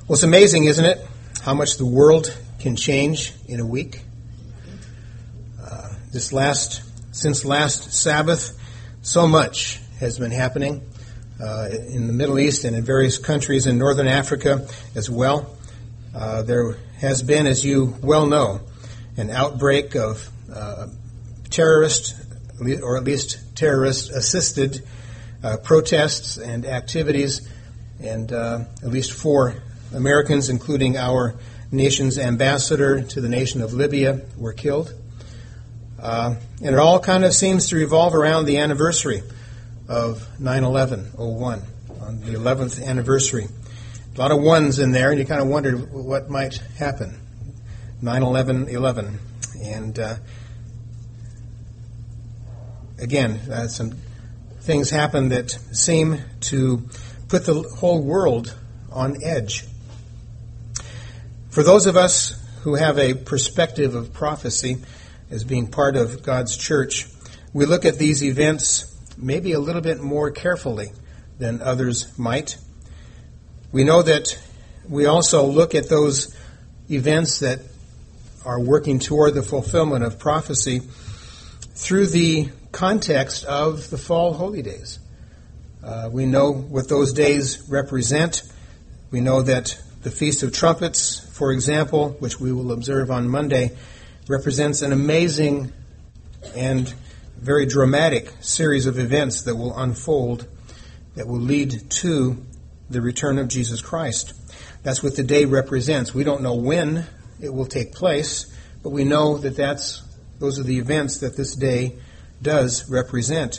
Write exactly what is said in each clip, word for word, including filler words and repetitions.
Well, it's amazing, isn't it, how much the world can change in a week? Uh, this last, since last Sabbath, so much has been happening uh, in the Middle East and in various countries in Northern Africa as well. Uh, there has been, as you well know, an outbreak of uh, terrorist, or at least terrorist-assisted uh, protests and activities, and uh, at least four Americans, including our nation's ambassador to the nation of Libya, were killed. Uh, and it all kind of seems to revolve around the anniversary of nine eleven oh one, on the eleventh anniversary. A lot of ones in there, and you kind of wondered what might happen. nine eleven eleven. And uh, again, uh, some things happen that seem to put the whole world on edge. For those of us who have a perspective of prophecy as being part of God's church, we look at these events maybe a little bit more carefully than others might. We know that we also look at those events that are working toward the fulfillment of prophecy through the context of the fall holy days. Uh, we know what those days represent. We know that the Feast of Trumpets, for example, which we will observe on Monday, represents an amazing and very dramatic series of events that will unfold, that will lead to the return of Jesus Christ. That's what the day represents. We don't know when it will take place, but we know that that's those are the events that this day does represent.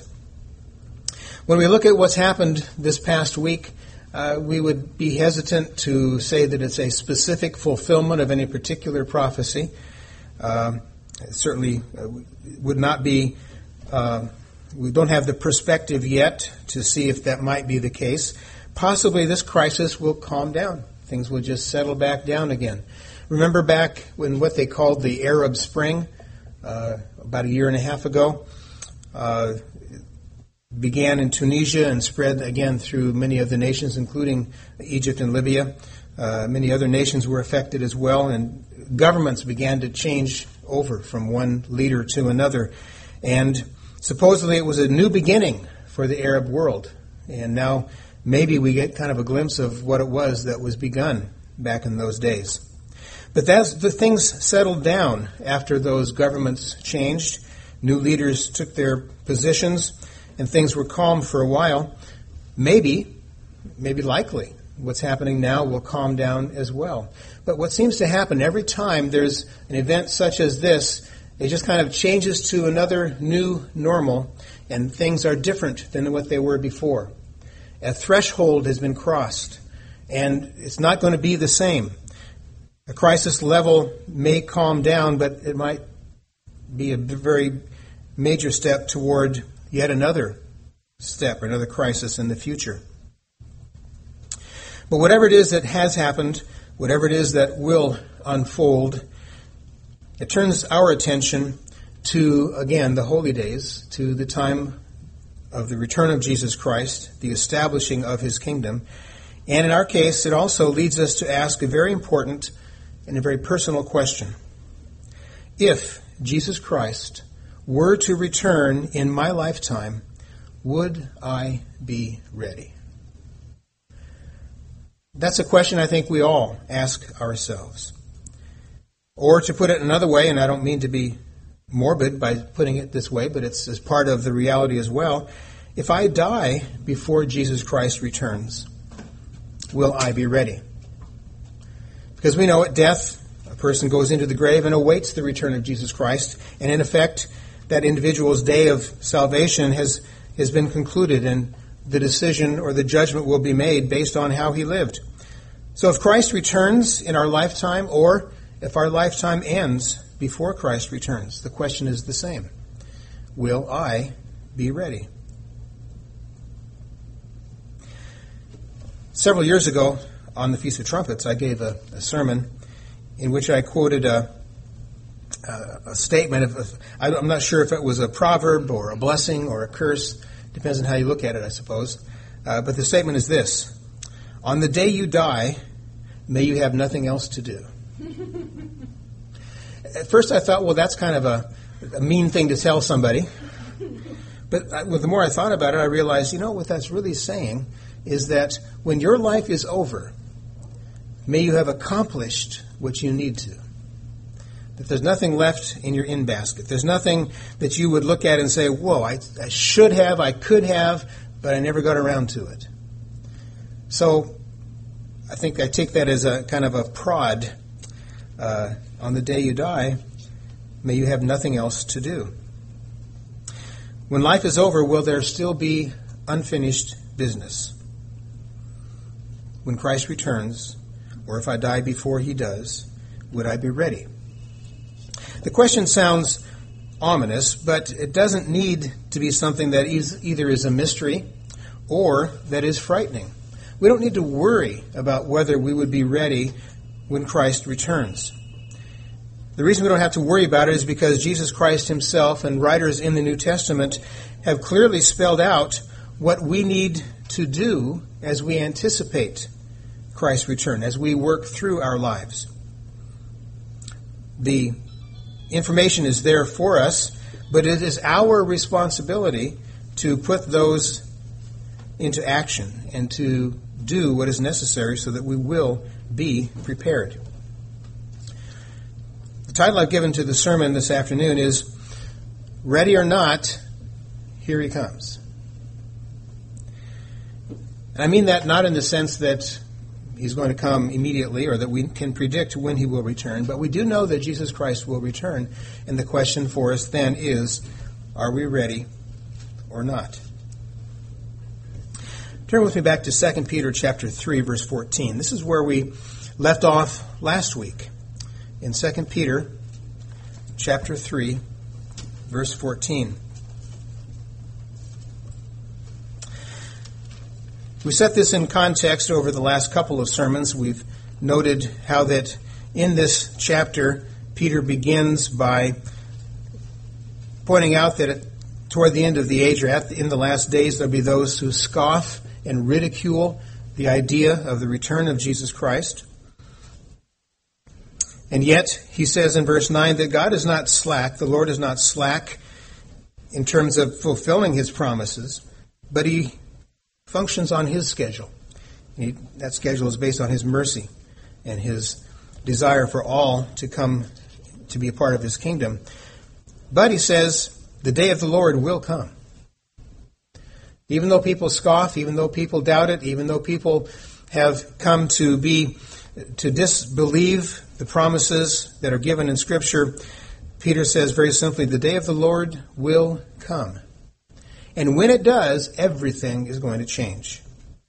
When we look at what's happened this past week, uh, we would be hesitant to say that it's a specific fulfillment of any particular prophecy. Uh, it certainly uh, would not be, uh, we don't have the perspective yet to see if that might be the case. Possibly this crisis will calm down. Things will just settle back down again. Remember back when what they called the Arab Spring, uh, about a year and a half ago, uh, began in Tunisia and spread again through many of the nations, including Egypt and Libya. Uh, many other nations were affected as well, and governments began to change over from one leader to another. And supposedly it was a new beginning for the Arab world. And now maybe we get kind of a glimpse of what it was that was begun back in those days. But that's, the things settled down after those governments changed. New leaders took their positions, and things were calm for a while. Maybe, maybe likely, what's happening now will calm down as well. But what seems to happen every time there's an event such as this, it just kind of changes to another new normal, and things are different than what they were before. A threshold has been crossed, and it's not going to be the same. A crisis level may calm down, but it might be a very major step toward yet another step, or another crisis in the future. But whatever it is that has happened, whatever it is that will unfold, it turns our attention to, again, the holy days, to the time of the return of Jesus Christ, the establishing of his kingdom. And in our case, it also leads us to ask a very important and a very personal question. If Jesus Christ were to return in my lifetime, would I be ready? That's a question I think we all ask ourselves. Or to put it another way, and I don't mean to be morbid by putting it this way, but it's as part of the reality as well. If I die before Jesus Christ returns, will I be ready? Because we know at death, a person goes into the grave and awaits the return of Jesus Christ. And in effect, that individual's day of salvation has, has been concluded, and the decision or the judgment will be made based on how he lived. So if Christ returns in our lifetime, or if our lifetime ends before Christ returns, the question is the same. Will I be ready? Several years ago, on the Feast of Trumpets, I gave a, a sermon in which I quoted a, a, a statement of, of, I'm not sure if it was a proverb or a blessing or a curse. Depends on how you look at it, I suppose. Uh, but the statement is this: on the day you die, may you have nothing else to do. At first I thought, well, that's kind of a, a mean thing to tell somebody. But I, well, the more I thought about it, I realized, you know, what that's really saying is that when your life is over, may you have accomplished what you need to. That there's nothing left in your in basket. There's nothing that you would look at and say, whoa, I, I should have, I could have, but I never got around to it. So I think I take that as a kind of a prod. Uh, on the day you die, may you have nothing else to do. When life is over, will there still be unfinished business? When Christ returns, or if I die before he does, would I be ready? The question sounds ominous, but it doesn't need to be something that is either is a mystery or that is frightening. We don't need to worry about whether we would be ready when Christ returns. The reason we don't have to worry about it is because Jesus Christ himself and writers in the New Testament have clearly spelled out what we need to do as we anticipate Christ's return, as we work through our lives. The information is there for us, but it is our responsibility to put those into action and to do what is necessary so that we will be prepared. The title I've given to the sermon this afternoon is Ready or Not, Here He Comes. And I mean that not in the sense that he's going to come immediately or that we can predict when he will return, but we do know that Jesus Christ will return, and the question for us then is, are we ready or not? Turn with me back to Second Peter chapter three, verse fourteen. This is where we left off last week. In Second Peter chapter three, verse fourteen. We set this in context over the last couple of sermons. We've noted how that in this chapter, Peter begins by pointing out that toward the end of the age, or at the, in the last days, there'll be those who scoff and ridicule the idea of the return of Jesus Christ. And yet, he says in verse nine that God is not slack, the Lord is not slack in terms of fulfilling his promises, but he functions on his schedule. He, that schedule is based on his mercy and his desire for all to come to be a part of his kingdom. But he says, the day of the Lord will come. Even though people scoff, even though people doubt it, even though people have come to be, to disbelieve the promises that are given in Scripture, Peter says very simply, the day of the Lord will come. And when it does, everything is going to change.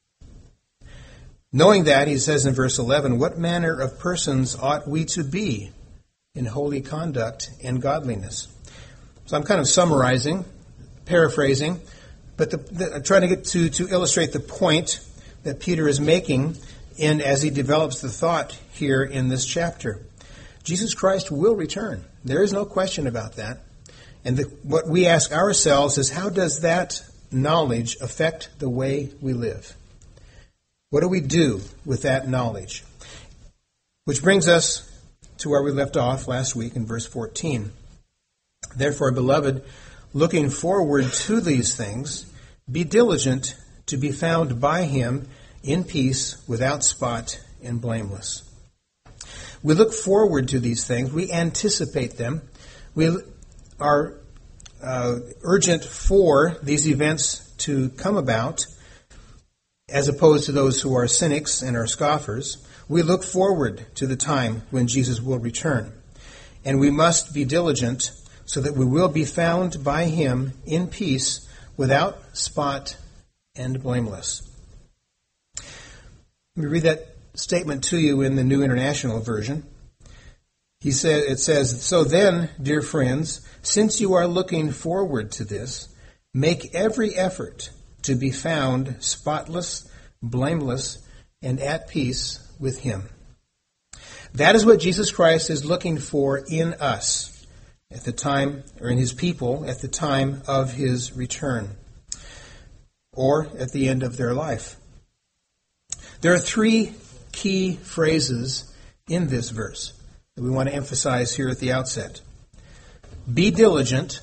Knowing that, he says in verse eleven, what manner of persons ought we to be in holy conduct and godliness? So I'm kind of summarizing, paraphrasing, but the, the, I'm trying to get to, to illustrate the point that Peter is making in as he develops the thought here in this chapter. Jesus Christ will return. There is no question about that. And the, what we ask ourselves is, how does that knowledge affect the way we live? What do we do with that knowledge? Which brings us to where we left off last week in verse fourteen. Therefore, beloved, looking forward to these things, be diligent to be found by him in peace, without spot, and blameless. We look forward to these things. We anticipate them. We are uh, urgent for these events to come about, as opposed to those who are cynics and are scoffers. We look forward to the time when Jesus will return. And we must be diligent so that we will be found by him in peace, without spot, and blameless. Let me read that statement to you in the New International Version. He said, it says, so then, dear friends, since you are looking forward to this, make every effort to be found spotless, blameless, and at peace with him. That is what Jesus Christ is looking for in us at the time, or in his people, at the time of his return, or at the end of their life. There are three key phrases in this verse that we want to emphasize here at the outset. Be diligent,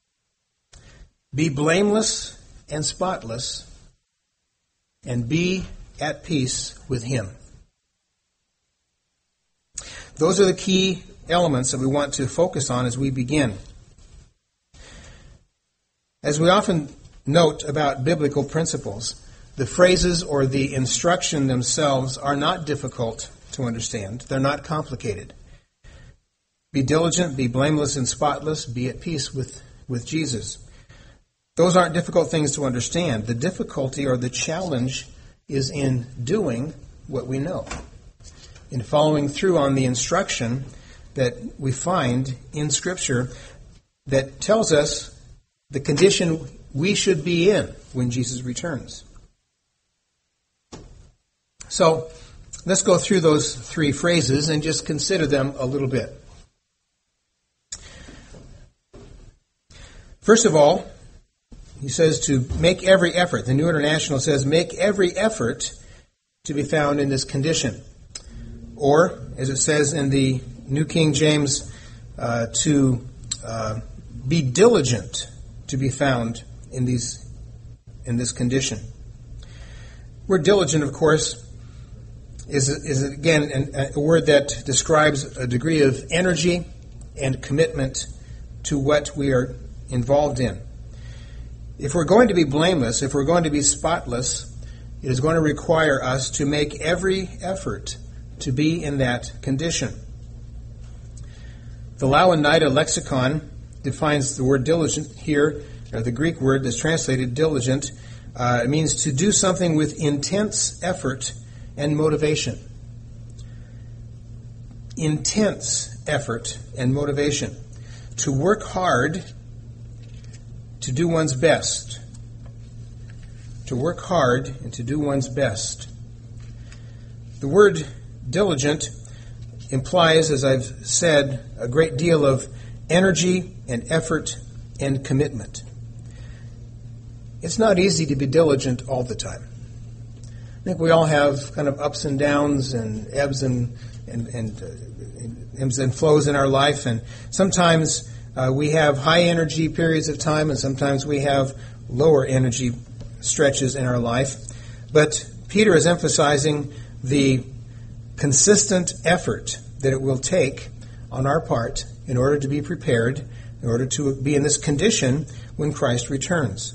be blameless and spotless, and be at peace with Him. Those are the key elements that we want to focus on as we begin. As we often note about biblical principles, the phrases or the instruction themselves are not difficult to understand. They're not complicated. Be diligent, be blameless and spotless, be at peace with, with Jesus. Those aren't difficult things to understand. The difficulty or the challenge is in doing what we know, in following through on the instruction that we find in Scripture that tells us the condition we should be in when Jesus returns. So, let's go through those three phrases and just consider them a little bit. First of all, he says to make every effort. The New International says, make every effort to be found in this condition. Or, as it says in the New King James, uh, to uh, be diligent to be found in these in this condition. Word diligent, of course, is, is again a word that describes a degree of energy and commitment to what we are involved in. If we're going to be blameless, if we're going to be spotless, it is going to require us to make every effort to be in that condition. The Louw-Nida lexicon defines the word diligent here, or the Greek word that's translated diligent. Uh, it means to do something with intense effort and motivation. Intense effort and motivation. To work hard, to do one's best. To work hard and to do one's best. The word diligent implies, as I've said, a great deal of energy and effort and commitment. It's not easy to be diligent all the time. I think we all have kind of ups and downs and ebbs and and, and, uh, and ebbs and flows in our life, and sometimes uh, we have high energy periods of time, and sometimes we have lower energy stretches in our life. But Peter is emphasizing the consistent effort that it will take on our part in order to be prepared, in order to be in this condition when Christ returns.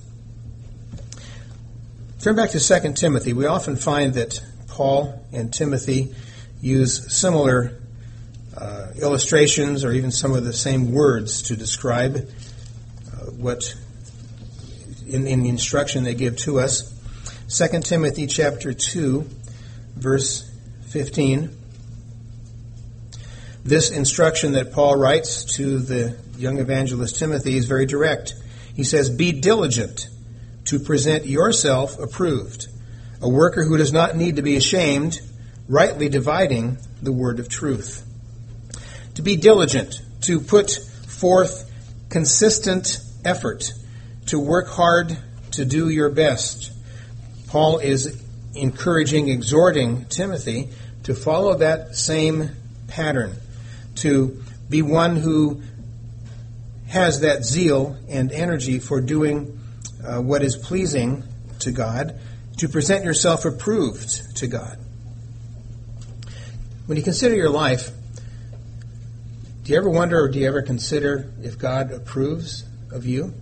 Turn back to Second Timothy. We often find that Paul and Timothy use similar uh, illustrations or even some of the same words to describe uh, what in, in the instruction they give to us. Second Timothy chapter two, verse fifteen. This instruction that Paul writes to the young evangelist Timothy is very direct. He says, be diligent to present yourself approved, a worker who does not need to be ashamed, rightly dividing the word of truth. To be diligent, to put forth consistent effort, to work hard, to do your best. Paul is encouraging, exhorting Timothy to follow that same pattern, to be one who has that zeal and energy for doing uh, what is pleasing to God, to present yourself approved to God. When you consider your life, do you ever wonder or do you ever consider if God approves of you?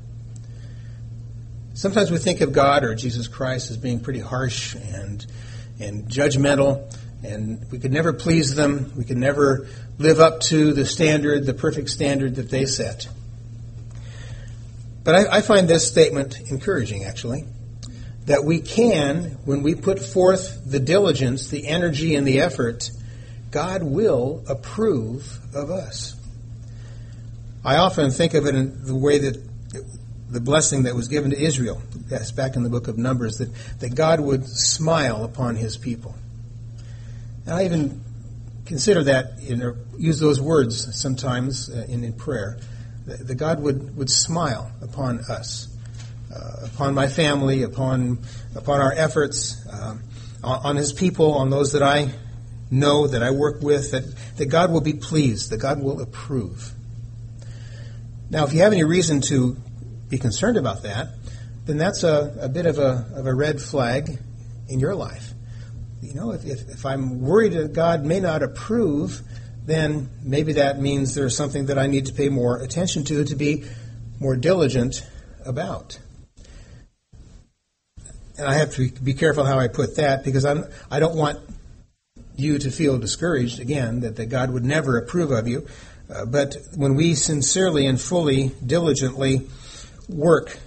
Sometimes we think of God or Jesus Christ as being pretty harsh and and judgmental, and we could never please them. We could never live up to the standard, the perfect standard that they set. But I, I find this statement encouraging, actually, that we can, when we put forth the diligence, the energy, and the effort, God will approve of us. I often think of it in the way that the blessing that was given to Israel, yes, back in the book of Numbers, that, that God would smile upon his people. And I even consider that, in, or use those words sometimes uh, in, in prayer, that, that God would, would smile upon us, uh, upon my family, upon upon our efforts. Um, on, on his people, on those that I know, that I work with, that, that God will be pleased, that God will approve. Now, if you have any reason to be concerned about that, then that's a, a bit of a, of a red flag in your life. You know, if, if, if I'm worried that God may not approve, then maybe that means there's something that I need to pay more attention to, to be more diligent about. And I have to be careful how I put that, because I'm, I don't want you to feel discouraged, again, that, that God would never approve of you. Uh, but when we sincerely and fully, diligently work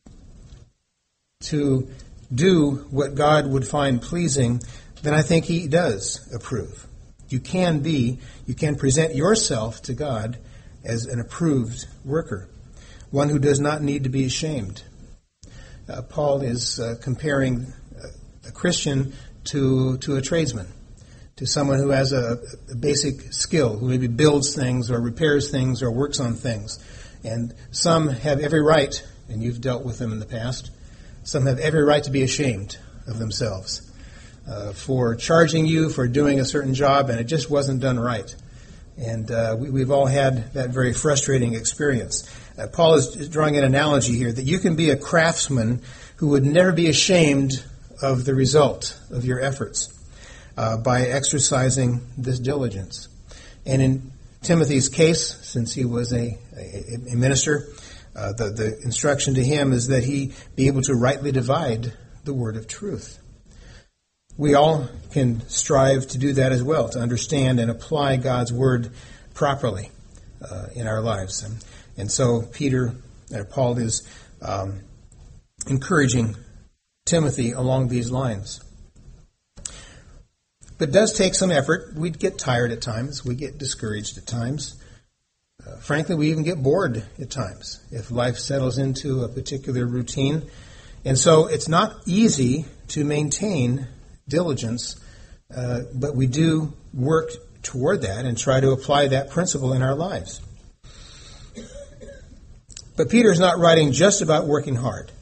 to do what God would find pleasing, then I think he does approve. You can be, you can present yourself to God as an approved worker, one who does not need to be ashamed. Uh, Paul is uh, comparing a Christian to, to a tradesman, to someone who has a, a basic skill, who maybe builds things or repairs things or works on things. And some have every right, and you've dealt with them in the past, some have every right to be ashamed of themselves uh, for charging you for doing a certain job, and it just wasn't done right. And uh, we, we've all had that very frustrating experience. Uh, Paul is drawing an analogy here that you can be a craftsman who would never be ashamed of the result of your efforts uh, by exercising this diligence. And in Timothy's case, since he was a, a, a minister, Uh, the, the instruction to him is that he be able to rightly divide the word of truth. We all can strive to do that as well, to understand and apply God's word properly uh, in our lives. And, and so Peter, uh, Paul is um, encouraging Timothy along these lines. But it does take some effort. We get tired at times. We get discouraged at times. Uh, frankly, we even get bored at times if life settles into a particular routine. And so it's not easy to maintain diligence, uh, but we do work toward that and try to apply that principle in our lives. But Peter's not writing just about working hard.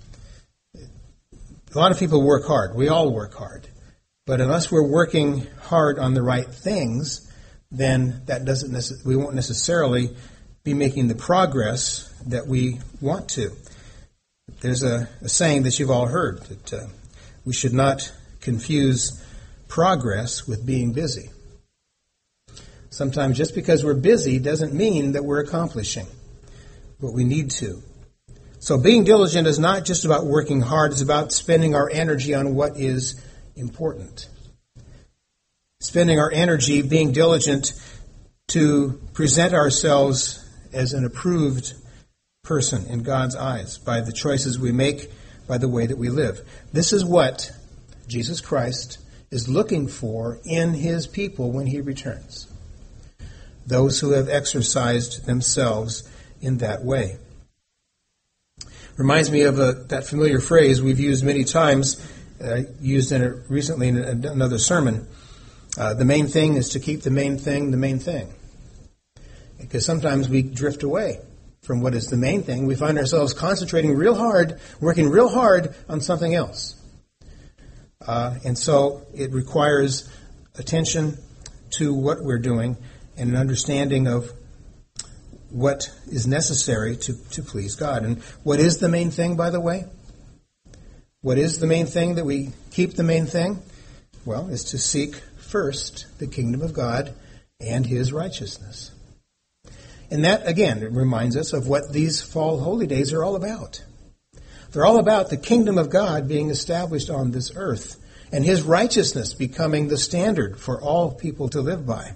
A lot of people work hard. We all work hard. But unless we're working hard on the right things, then that doesn't necess- we won't necessarily be making the progress that we want to. There's a, a saying that you've all heard, that uh, we should not confuse progress with being busy. Sometimes just because we're busy doesn't mean that we're accomplishing what we need to. So being diligent is not just about working hard, it's about spending our energy on what is important. Spending our energy being diligent to present ourselves as an approved person in God's eyes by the choices we make, by the way that we live. This is what Jesus Christ is looking for in his people when he returns. Those who have exercised themselves in that way. Reminds me of a, that familiar phrase we've used many times, uh, used in a, recently in a, another sermon. Uh, the main thing is to keep the main thing the main thing. Because sometimes we drift away from what is the main thing. We find ourselves concentrating real hard, working real hard on something else. Uh, and so it requires attention to what we're doing and an understanding of what is necessary to, to please God. And what is the main thing, by the way? What is the main thing that we keep the main thing? Well, is to seek first the kingdom of God and his righteousness. And that, again, it reminds us of what these fall holy days are all about. They're all about the kingdom of God being established on this earth and his righteousness becoming the standard for all people to live by.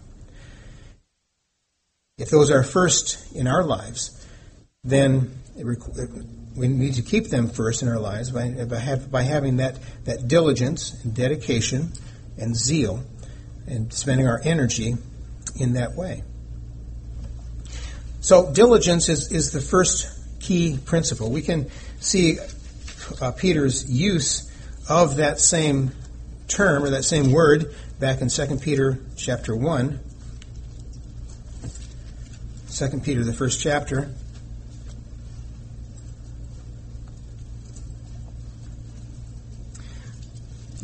If those are first in our lives, then it rec- we need to keep them first in our lives by, by, have, by having that, that diligence and dedication and zeal and spending our energy in that way. So diligence is, is the first key principle. We can see uh, Peter's use of that same term or that same word back in Second Peter chapter one. Second Peter, the first chapter.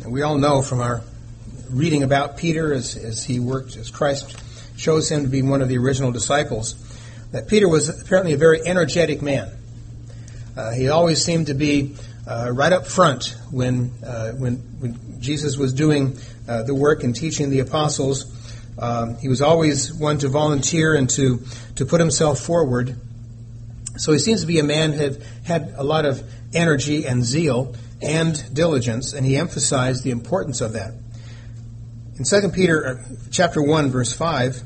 We all know from our reading about Peter as, as he worked, as Christ shows him to be one of the original disciples, that Peter was apparently a very energetic man. Uh, he always seemed to be uh, right up front when, uh, when, when Jesus was doing uh, the work and teaching the apostles. Um, he was always one to volunteer and to, to put himself forward. So he seems to be a man who had, had a lot of energy and zeal and diligence, and he emphasized the importance of that. In Second Peter chapter one, verse five,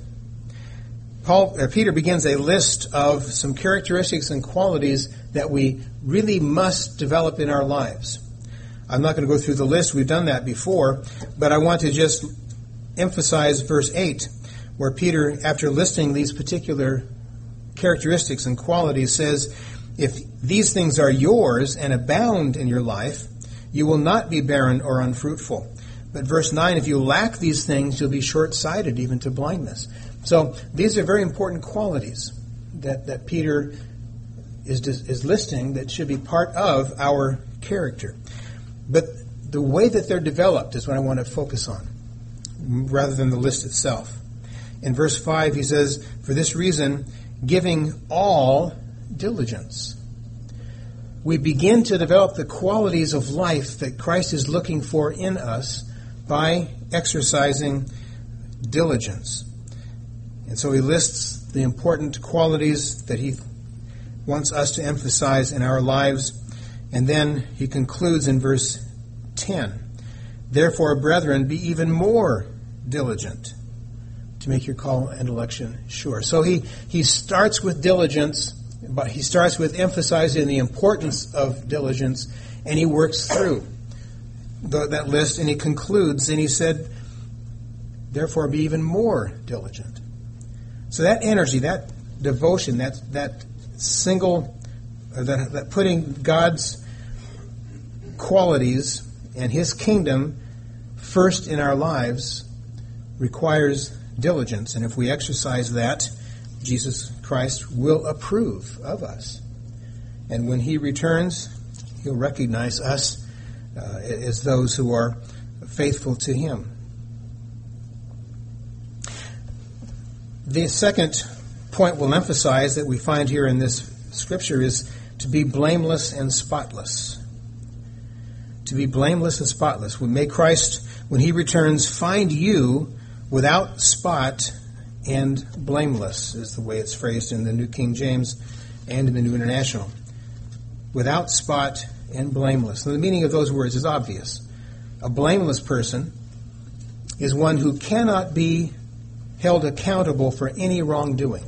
Paul, uh, Peter begins a list of some characteristics and qualities that we really must develop in our lives. I'm not going to go through the list. We've done that before, but I want to just emphasize verse eight, where Peter, after listing these particular characteristics and qualities, says, if these things are yours and abound in your life, you will not be barren or unfruitful. But verse nine, if you lack these things, you'll be short-sighted even to blindness. So these are very important qualities that, that Peter is, is listing that should be part of our character. But the way that they're developed is what I want to focus on, rather than the list itself. In verse five, he says, for this reason, giving all diligence. We begin to develop the qualities of life that Christ is looking for in us by exercising diligence. And so he lists the important qualities that he wants us to emphasize in our lives. And then he concludes in verse ten, therefore, brethren, be even more diligent to make your call and election sure. So he, he starts with diligence, but he starts with emphasizing the importance of diligence, and he works through the, that list, and he concludes, and he said, therefore be even more diligent. So that energy, that devotion, that that single, or that, that putting God's qualities and his kingdom first in our lives requires diligence, and if we exercise that, Jesus Christ will approve of us. And when he returns, he'll recognize us uh, as those who are faithful to him. The second point we'll emphasize that we find here in this scripture is to be blameless and spotless. To be blameless and spotless. May Christ, when he returns, find you without spot and blameless, is the way it's phrased in the New King James and in the New International. Without spot and blameless. Now, the meaning of those words is obvious. A blameless person is one who cannot be held accountable for any wrongdoing.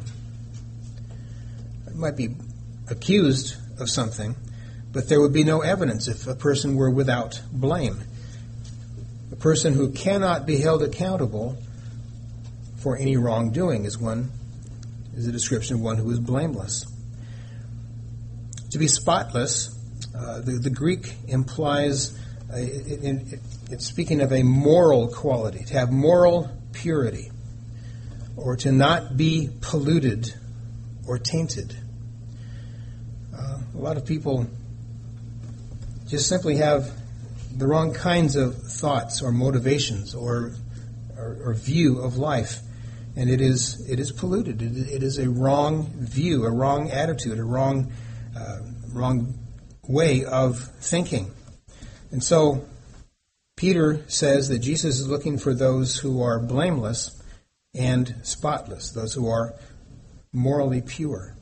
It might be accused of something, but there would be no evidence if a person were without blame. A person who cannot be held accountable for any wrongdoing is one is a description of one who is blameless. To be spotless, uh, the, the Greek implies a, it, it, it's speaking of a moral quality, to have moral purity, or to not be polluted or tainted. Uh, a lot of people just simply have the wrong kinds of thoughts or motivations or or, or view of life. And it is it is polluted. It, it is a wrong view, a wrong attitude, a wrong uh, wrong way of thinking. And so Peter says that Jesus is looking for those who are blameless and spotless, those who are morally pure.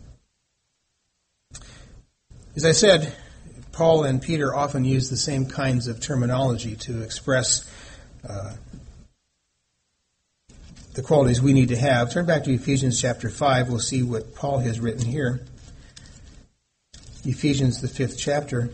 As I said, Paul and Peter often use the same kinds of terminology to express uh, the qualities we need to have. Turn back to Ephesians chapter five. We'll see what Paul has written here. Ephesians, the fifth chapter.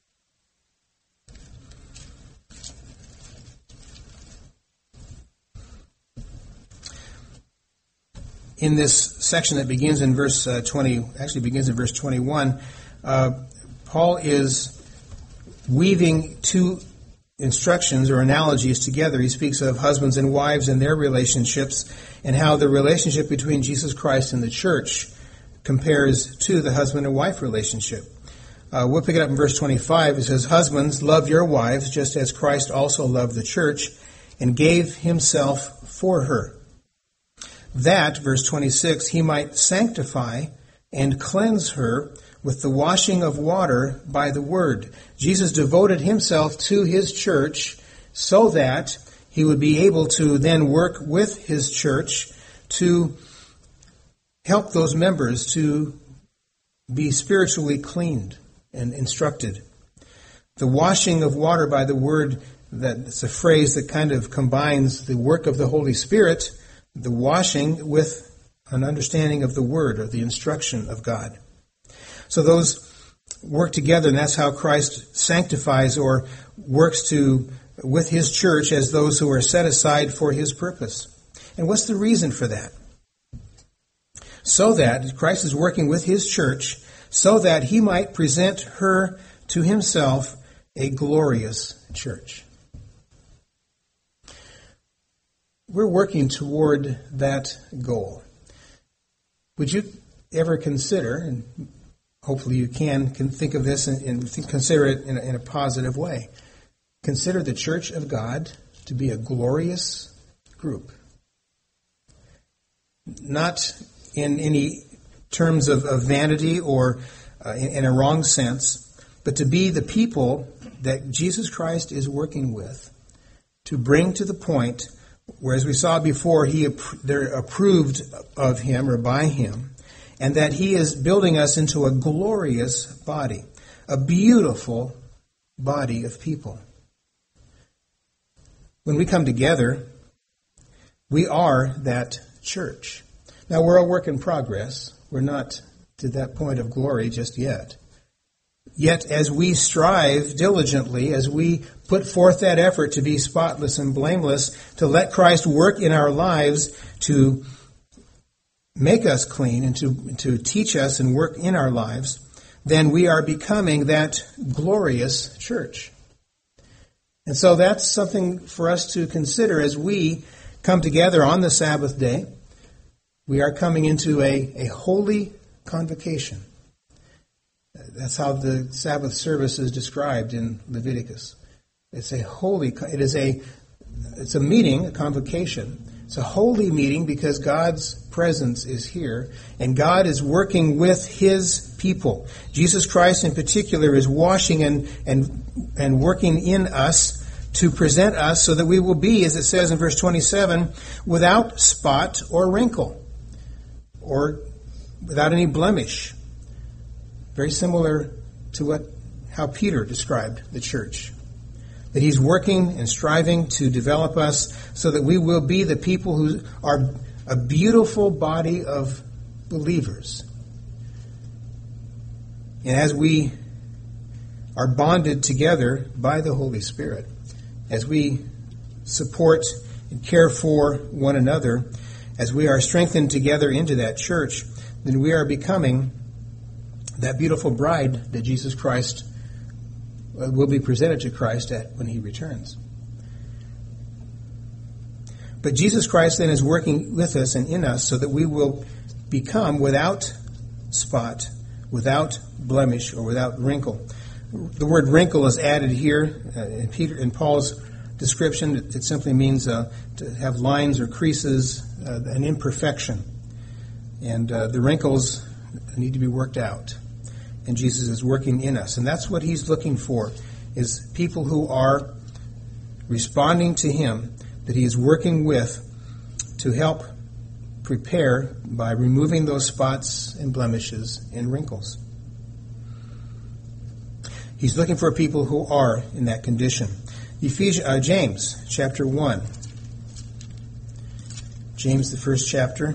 In this section that begins in verse uh, twenty, actually begins in verse twenty-one, uh, Paul is weaving two instructions or analogies together. He speaks of husbands and wives and their relationships and how the relationship between Jesus Christ and the church compares to the husband and wife relationship. Uh, we'll pick it up in verse twenty-five. It says, "Husbands, love your wives, just as Christ also loved the church and gave himself for her. That," verse twenty-six, "he might sanctify and cleanse her with the washing of water by the word." Jesus devoted himself to his church so that he would be able to then work with his church to help those members to be spiritually cleaned and instructed. The washing of water by the word, that's a phrase that kind of combines the work of the Holy Spirit, the washing, with an understanding of the word or the instruction of God. So those work together, and that's how Christ sanctifies or works to with his church as those who are set aside for his purpose. And what's the reason for that? So that Christ is working with his church so that he might present her to himself a glorious church. We're working toward that goal. Would you ever consider, and hopefully you can, can think of this and, and consider it in a, in a positive way, consider the church of God to be a glorious group? Not in any terms of, of vanity or uh, in, in a wrong sense, but to be the people that Jesus Christ is working with to bring to the point where, as we saw before, he they're approved of him or by him, and that he is building us into a glorious body, a beautiful body of people. When we come together, we are that church. Now, we're a work in progress. We're not to that point of glory just yet. Yet, as we strive diligently, as we put forth that effort to be spotless and blameless, to let Christ work in our lives to make us clean and to, to teach us and work in our lives, then we are becoming that glorious church. And so that's something for us to consider as we come together on the Sabbath day. We are coming into a, a holy convocation. That's how the Sabbath service is described in Leviticus. It's a holy, it is a, it's a meeting, a convocation. It's a holy meeting because God's presence is here, and God is working with his people. Jesus Christ in particular is washing and, and, and working in us to present us so that we will be, as it says in verse twenty-seven, without spot or wrinkle, or without any blemish. Very similar to what how Peter described the church. That he's working and striving to develop us so that we will be the people who are a beautiful body of believers. And as we are bonded together by the Holy Spirit, as we support and care for one another, as we are strengthened together into that church, then we are becoming that beautiful bride that Jesus Christ will be presented to Christ at when he returns. But Jesus Christ then is working with us and in us so that we will become without spot, without blemish, or without wrinkle. The word wrinkle is added here uh, in Peter in Paul's description. It, it simply means uh, to have lines or creases, uh, an imperfection. And uh, the wrinkles need to be worked out. And Jesus is working in us. And that's what he's looking for, is people who are responding to him, that he is working with to help prepare by removing those spots and blemishes and wrinkles. He's looking for people who are in that condition. Ephesians, uh, James chapter one. James, the first chapter.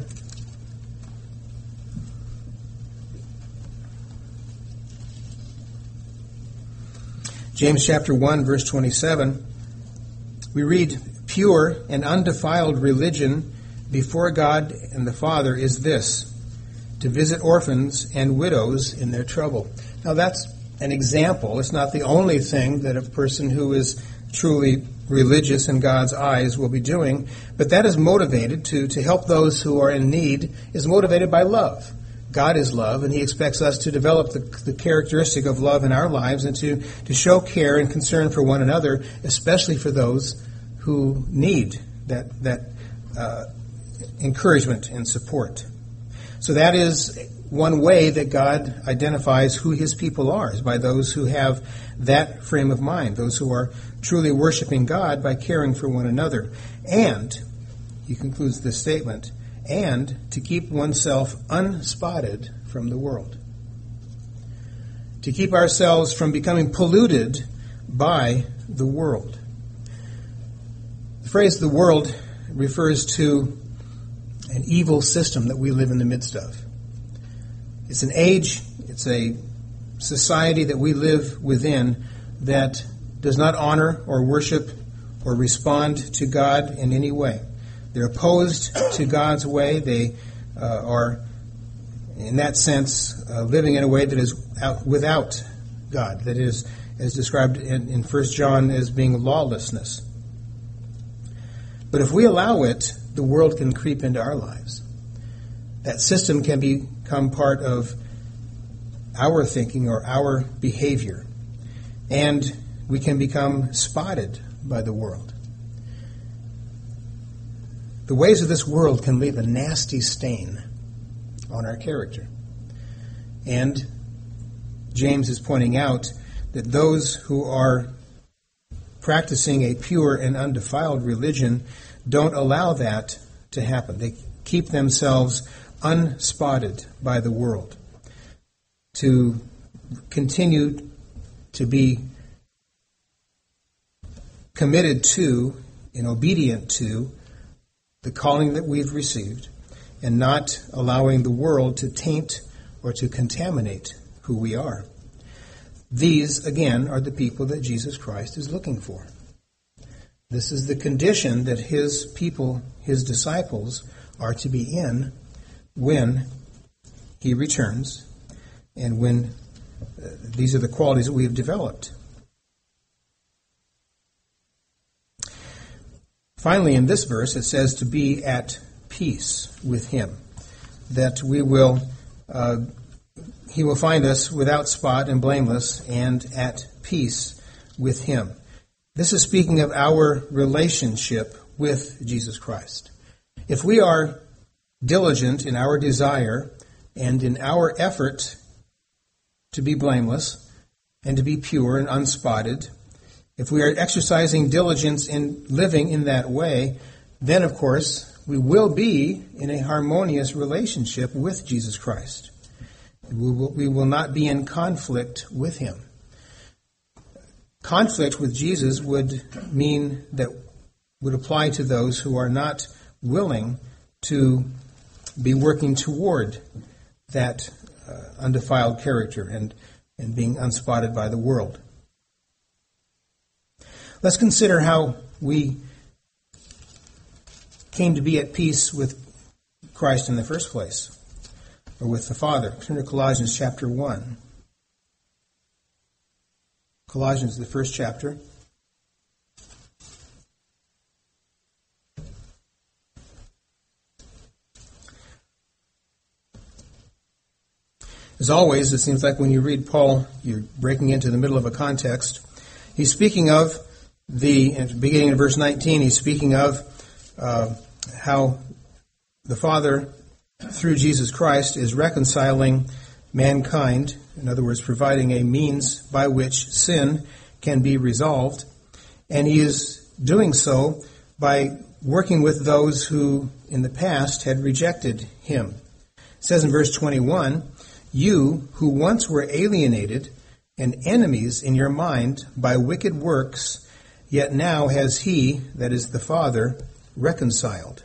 James chapter one, verse twenty-seven, we read, "Pure and undefiled religion before God and the Father is this, to visit orphans and widows in their trouble." Now that's an example. It's not the only thing that a person who is truly religious in God's eyes will be doing, but that is motivated to, to help those who are in need, is motivated by love. God is love, and he expects us to develop the, the characteristic of love in our lives and to, to show care and concern for one another, especially for those who need that, that uh, encouragement and support. So that is one way that God identifies who his people are, is by those who have that frame of mind, those who are truly worshiping God by caring for one another. And, he concludes this statement, and to keep oneself unspotted from the world. To keep ourselves from becoming polluted by the world. The phrase the world refers to an evil system that we live in the midst of. It's an age, it's a society that we live within that does not honor or worship or respond to God in any way. They're opposed to God's way. They uh, are, in that sense, uh, living in a way that is out, without God, that is, as described in, in First John, as being lawlessness. But if we allow it, the world can creep into our lives. That system can become part of our thinking or our behavior, and we can become spotted by the world. The ways of this world can leave a nasty stain on our character. And James is pointing out that those who are practicing a pure and undefiled religion don't allow that to happen. They keep themselves unspotted by the world, to continue to be committed to and obedient to the calling that we've received, and not allowing the world to taint or to contaminate who we are. These, again, are the people that Jesus Christ is looking for. This is the condition that his people, his disciples, are to be in when he returns, and when uh, these are the qualities that we have developed. Finally, in this verse, it says to be at peace with him, that we will, uh, he will find us without spot and blameless and at peace with him. This is speaking of our relationship with Jesus Christ. If we are diligent in our desire and in our effort to be blameless and to be pure and unspotted, if we are exercising diligence in living in that way, then, of course, we will be in a harmonious relationship with Jesus Christ. We will, we will not be in conflict with him. Conflict with Jesus would mean that would apply to those who are not willing to be working toward that uh, undefiled character and, and being unspotted by the world. Let's consider how we came to be at peace with Christ in the first place, or with the Father. Turn to Colossians chapter one. Colossians, the first chapter. As always, it seems like when you read Paul, you're breaking into the middle of a context. He's speaking of the, at the beginning of verse nineteen, he's speaking of uh, how the Father, through Jesus Christ, is reconciling mankind, in other words, providing a means by which sin can be resolved. And he is doing so by working with those who in the past had rejected him. It says in verse twenty-one, "You who once were alienated and enemies in your mind by wicked works, yet now has he," that is the Father, "reconciled."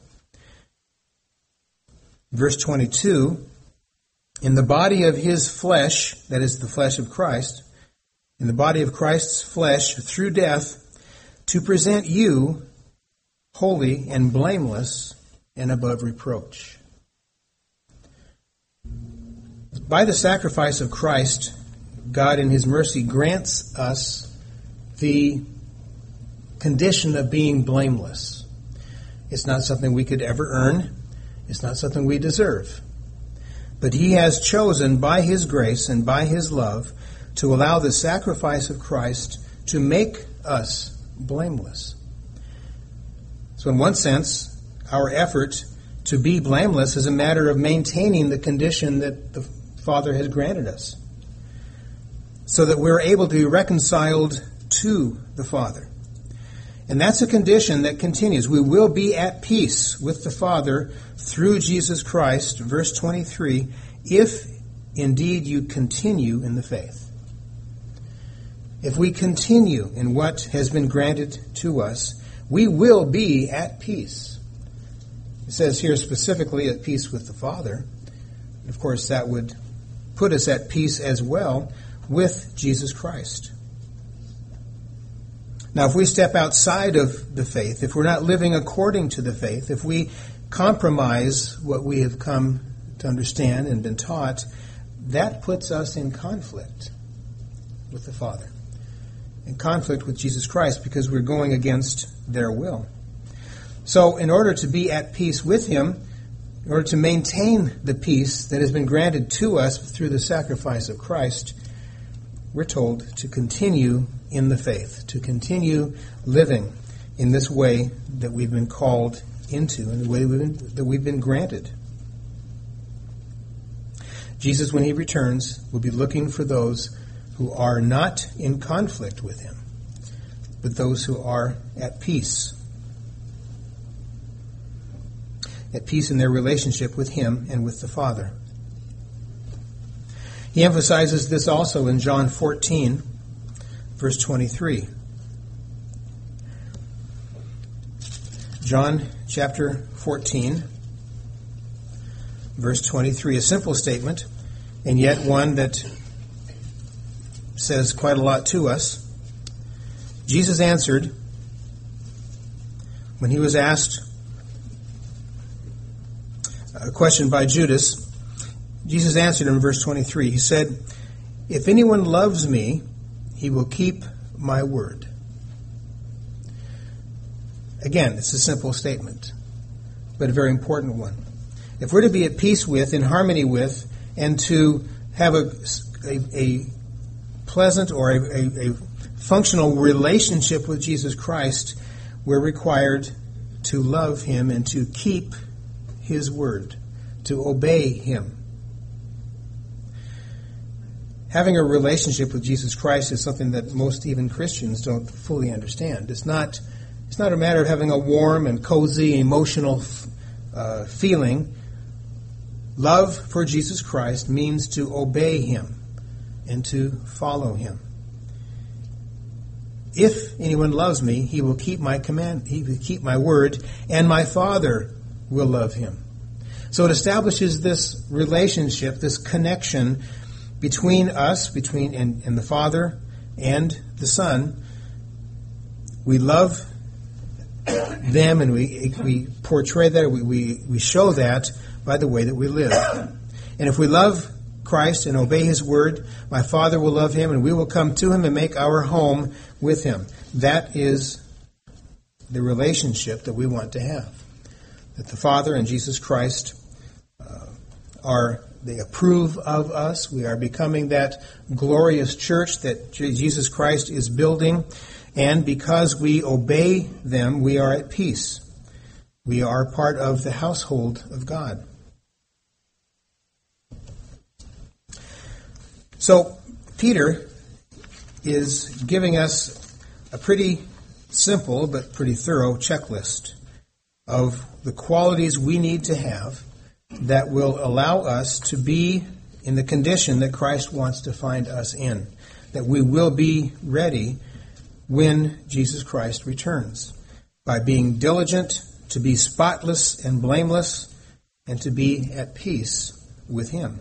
Verse twenty-two, "In the body of his flesh," that is the flesh of Christ, "in the body of Christ's flesh through death, to present you holy and blameless and above reproach." By the sacrifice of Christ, God in his mercy grants us the condition of being blameless. It's not something we could ever earn. It's not something we deserve. But he has chosen by his grace and by his love to allow the sacrifice of Christ to make us blameless. So in one sense, our effort to be blameless is a matter of maintaining the condition that the Father has granted us, so that we're able to be reconciled to the Father. And that's a condition that continues. We will be at peace with the Father through Jesus Christ, verse twenty-three, if indeed you continue in the faith. If we continue in what has been granted to us, we will be at peace. It says here specifically at peace with the Father. Of course, that would put us at peace as well with Jesus Christ. Now, if we step outside of the faith, if we're not living according to the faith, if we compromise what we have come to understand and been taught, that puts us in conflict with the Father, in conflict with Jesus Christ, because we're going against their will. So, in order to be at peace with Him, in order to maintain the peace that has been granted to us through the sacrifice of Christ, we're told to continue in the faith, to continue living in this way that we've been called into, in the way we've been, that we've been granted. Jesus, when He returns, will be looking for those who are not in conflict with Him, but those who are at peace. At peace in their relationship with Him and with the Father. He emphasizes this also in John fourteen, verse twenty-three. John chapter fourteen, verse twenty-three. A simple statement, and yet one that says quite a lot to us. Jesus answered, when He was asked a question by Judas, Jesus answered in verse twenty-three. He said, "If anyone loves me, he will keep my word." Again, it's a simple statement, but a very important one. If we're to be at peace with, in harmony with, and to have a, a, a pleasant or a, a, a functional relationship with Jesus Christ, we're required to love Him and to keep His word, to obey Him. Having a relationship with Jesus Christ is something that most even Christians don't fully understand. It's not, it's not a matter of having a warm and cozy emotional uh, feeling. Love for Jesus Christ means to obey Him and to follow Him. If anyone loves me, he will keep my command, he will keep my word, and my Father will love him. So it establishes this relationship, this connection between us, between and, and the Father and the Son. We love them, and we we portray that, we, we, we show that by the way that we live. And if we love Christ and obey His word, my Father will love Him, and we will come to Him and make our home with Him. That is the relationship that we want to have. That the Father and Jesus Christ uh, are, they approve of us. We are becoming that glorious church that Jesus Christ is building. And because we obey them, we are at peace. We are part of the household of God. So, Peter is giving us a pretty simple but pretty thorough checklist of the qualities we need to have that will allow us to be in the condition that Christ wants to find us in, that we will be ready when Jesus Christ returns, by being diligent to be spotless and blameless and to be at peace with Him.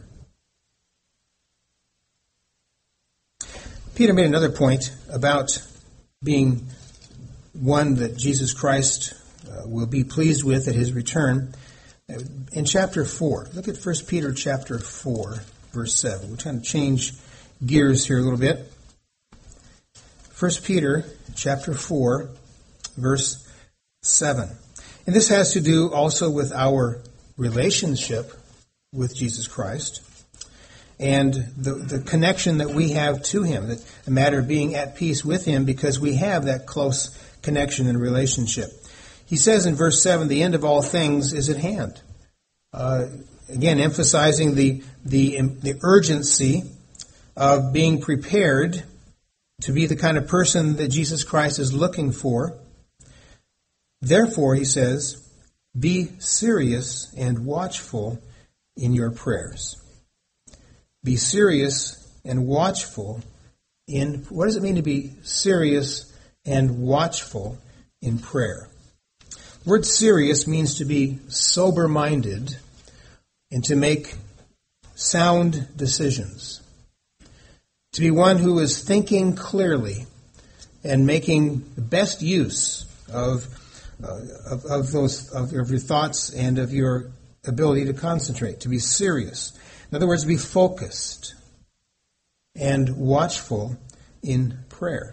Peter made another point about being one that Jesus Christ uh, will be pleased with at His return. In chapter four, look at First Peter chapter four, verse seven. We're trying to change gears here a little bit. First Peter chapter four, verse seven. And this has to do also with our relationship with Jesus Christ and the, the connection that we have to him, that a matter of being at peace with him because we have that close connection and relationship. He says in verse seven, the end of all things is at hand. Uh, again, emphasizing the, the, the urgency of being prepared to be the kind of person that Jesus Christ is looking for. Therefore, he says, be serious and watchful in your prayers. Be serious and watchful in, what does it mean to be serious and watchful in prayer? The word serious means to be sober-minded and to make sound decisions. To be one who is thinking clearly and making the best use of, uh, of, of those of, of your thoughts and of your ability to concentrate. To be serious. In other words, be focused and watchful in prayer.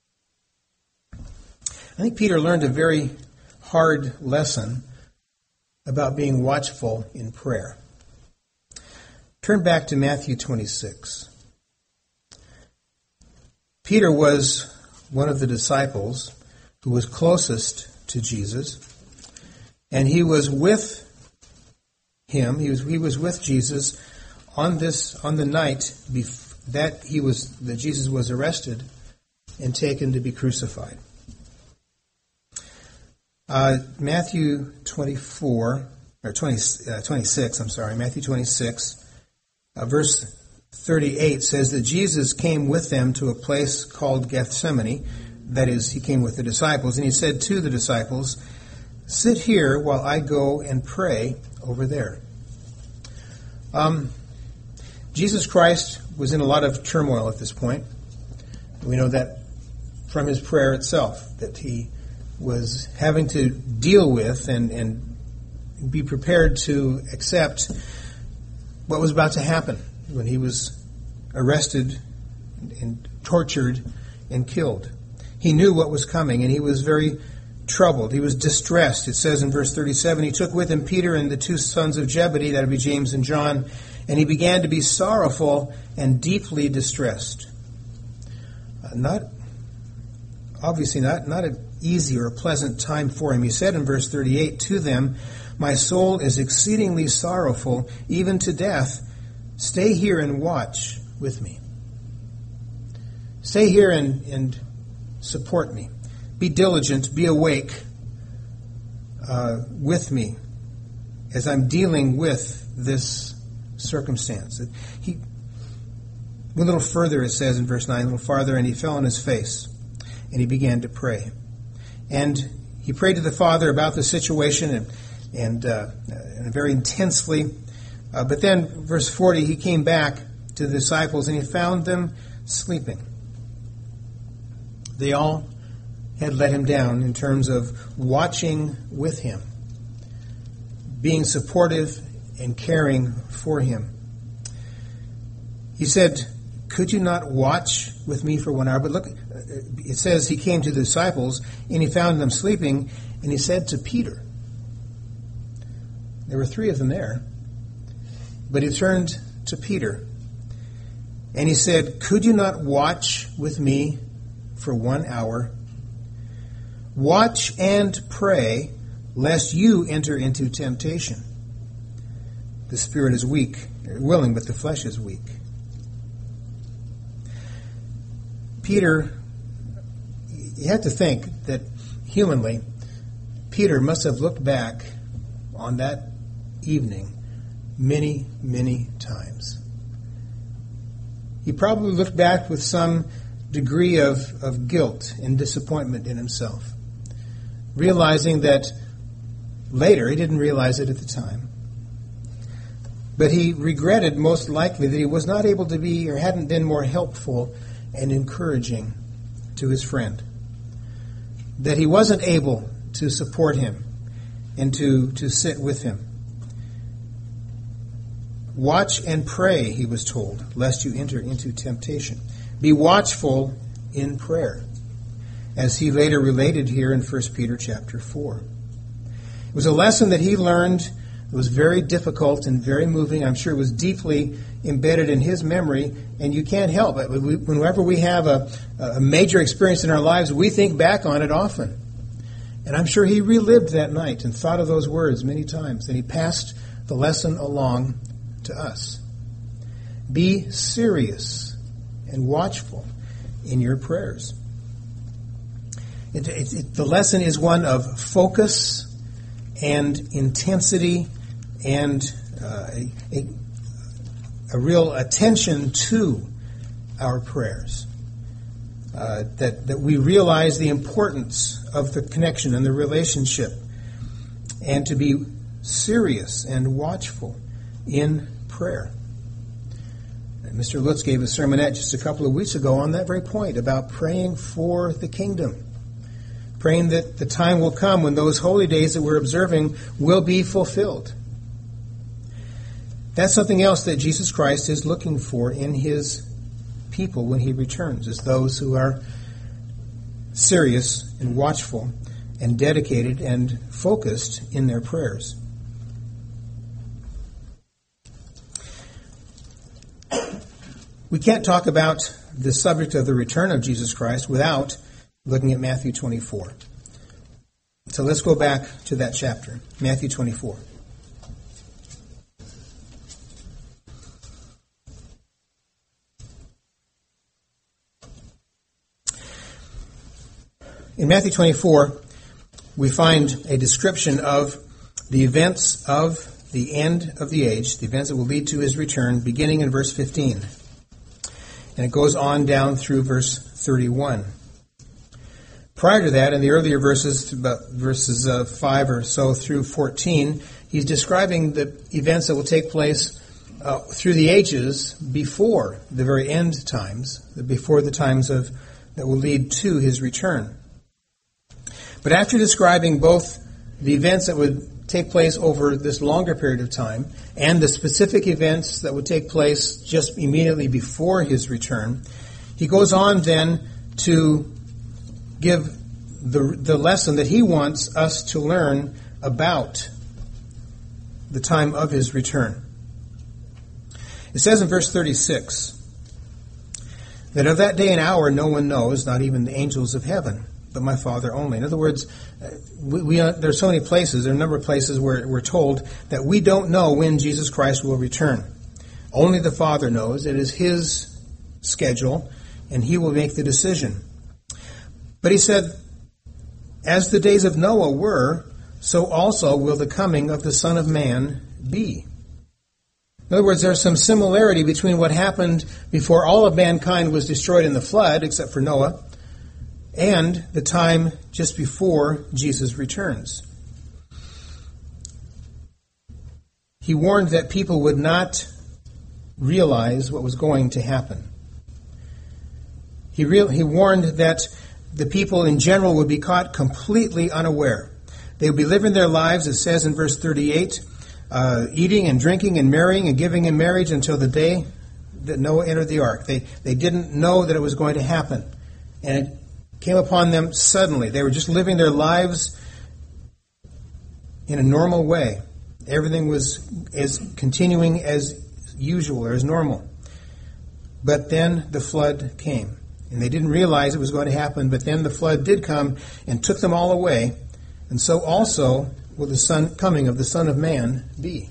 I think Peter learned a very hard lesson about being watchful in prayer. Turn back to Matthew twenty-six. Peter was one of the disciples who was closest to Jesus, and he was with him. He was he was with Jesus on this on the night bef- that he was that Jesus was arrested and taken to be crucified. Uh, Matthew twenty-four or twenty, uh, twenty-six. I'm sorry, Matthew twenty-six, uh, verse thirty-eight says that Jesus came with them to a place called Gethsemane. That is, he came with the disciples, and he said to the disciples, "Sit here while I go and pray over there." Um, Jesus Christ was in a lot of turmoil at this point. We know that from his prayer itself, that he was having to deal with and, and be prepared to accept what was about to happen when he was arrested and tortured and killed. He knew what was coming, and he was very troubled. He was distressed. It says in verse thirty-seven, he took with him Peter and the two sons of Zebedee, that would be James and John, and he began to be sorrowful and deeply distressed. Uh, not, obviously not, not an easy or a pleasant time for him. He said in verse thirty-eight to them, "My soul is exceedingly sorrowful, even to death. Stay here and watch with me." Stay here and, and support me. Be diligent, be awake uh, with me as I'm dealing with this circumstance. He, a little further, it says in verse nine, a little farther, and he fell on his face and he began to pray. And he prayed to the Father about the situation and, and, uh, and very intensely. Uh, but then, verse forty, he came back to the disciples and he found them sleeping. They all had let him down in terms of watching with him, being supportive and caring for him. He said, "Could you not watch with me for one hour?" But look, it says he came to the disciples and he found them sleeping, and he said to Peter, there were three of them there, but he turned to Peter and he said, "Could you not watch with me for one hour? Watch and pray, lest you enter into temptation. The spirit is weak, willing, but the flesh is weak." Peter, you have to think that humanly, Peter must have looked back on that evening many, many times. He probably looked back with some degree of, of guilt and disappointment in himself, realizing that later, he didn't realize it at the time, but he regretted most likely that he was not able to be or hadn't been more helpful and encouraging to his friend, that he wasn't able to support him and to, to sit with him. Watch and pray, he was told, lest you enter into temptation. Be watchful in prayer, as he later related here in First Peter chapter four. It was a lesson that he learned It was very difficult and very moving. I'm sure it was deeply embedded in his memory, and you can't help it. Whenever we have a, a major experience in our lives, we think back on it often. And I'm sure he relived that night and thought of those words many times, and he passed the lesson along to us. Be serious and watchful in your prayers. It, it, it, the lesson is one of focus and intensity and uh, a, a, a real attention to our prayers. Uh, that, that we realize the importance of the connection and the relationship, and to be serious and watchful in prayer. And Mister Lutz gave a sermonette just a couple of weeks ago on that very point about praying for the kingdom, praying that the time will come when those holy days that we're observing will be fulfilled. That's something else that Jesus Christ is looking for in his people when he returns, is those who are serious and watchful and dedicated and focused in their prayers. We can't talk about the subject of the return of Jesus Christ without looking at Matthew twenty-four. So let's go back to that chapter, Matthew twenty-four. In Matthew twenty-four, we find a description of the events of the end of the age, the events that will lead to his return, beginning in verse fifteen. And it goes on down through verse thirty-one. Prior to that, in the earlier verses, about verses uh, five or so through fourteen, he's describing the events that will take place uh, through the ages before the very end times, before the times of that will lead to his return. But after describing both the events that would take place over this longer period of time and the specific events that would take place just immediately before his return, he goes on then to give the, the lesson that he wants us to learn about the time of his return. It says in verse thirty-six that of that day and hour no one knows, not even the angels of heaven, but my Father only. In other words, we, we uh, there are so many places, there are a number of places where we're told that we don't know when Jesus Christ will return. Only the Father knows. It is his schedule, and he will make the decision. But he said, as the days of Noah were, so also will the coming of the Son of Man be. In other words, there's some similarity between what happened before all of mankind was destroyed in the flood, except for Noah, and the time just before Jesus returns. He warned that people would not realize what was going to happen. He, re- he warned that the people in general would be caught completely unaware. They would be living their lives, it says in verse thirty-eight, uh, eating and drinking and marrying and giving in marriage until the day that Noah entered the ark. They, they didn't know that it was going to happen. And it came upon them suddenly. They were just living their lives in a normal way. Everything was as continuing as usual or as normal. But then the flood came. And they didn't realize it was going to happen, but then the flood did come and took them all away. And so also will the son, coming of the Son of Man be.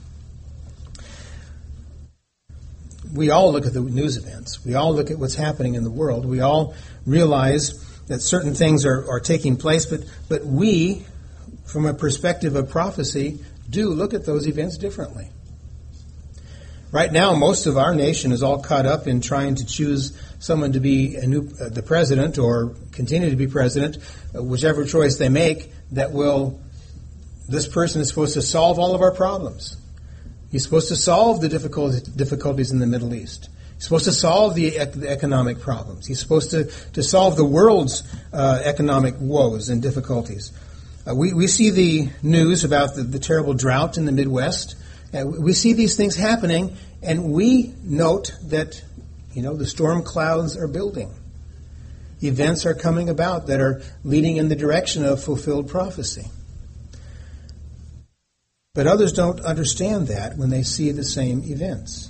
We all look at the news events. We all look at what's happening in the world. We all realize that certain things are, are taking place, but, but we, from a perspective of prophecy, do look at those events differently. Right now, most of our nation is all caught up in trying to choose someone to be a new, uh, the president or continue to be president, uh, whichever choice they make, that will, this person is supposed to solve all of our problems. He's supposed to solve the difficulties, difficulties in the Middle East. He's supposed to solve the, ec- the economic problems. He's supposed to, to solve the world's uh, economic woes and difficulties. Uh, we, we see the news about the, the terrible drought in the Midwest. Uh, we see these things happening, and we note that, you know, the storm clouds are building. Events are coming about that are leading in the direction of fulfilled prophecy. But others don't understand that when they see the same events.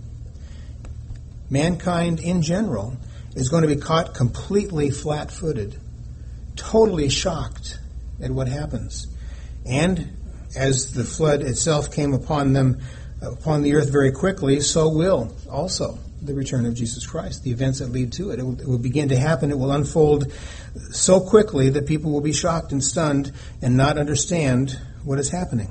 Mankind in general is going to be caught completely flat-footed, totally shocked at what happens. And as the flood itself came upon them, upon the earth very quickly, so will also the return of Jesus Christ, the events that lead to it. It will, it will begin to happen. It will unfold so quickly that people will be shocked and stunned and not understand what is happening.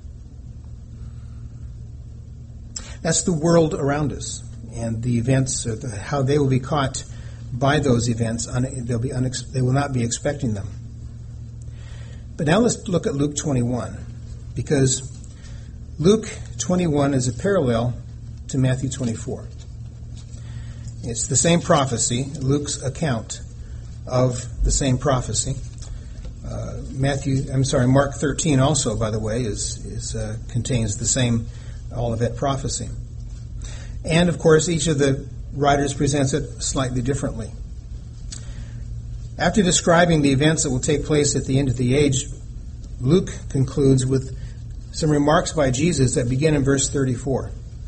That's the world around us, and the events, or the, how they will be caught by those events. Un, they'll be unex, they will not be expecting them. But now let's look at Luke twenty-one, because Luke twenty-one is a parallel to Matthew twenty-four. It's the same prophecy, Luke's account of the same prophecy. Uh, Matthew, I'm sorry, Mark thirteen also, by the way, is is uh, contains the same Olivet prophecy. And of course, each of the writers presents it slightly differently. After describing the events that will take place at the end of the age, Luke concludes with some remarks by Jesus that begin in verse thirty-four.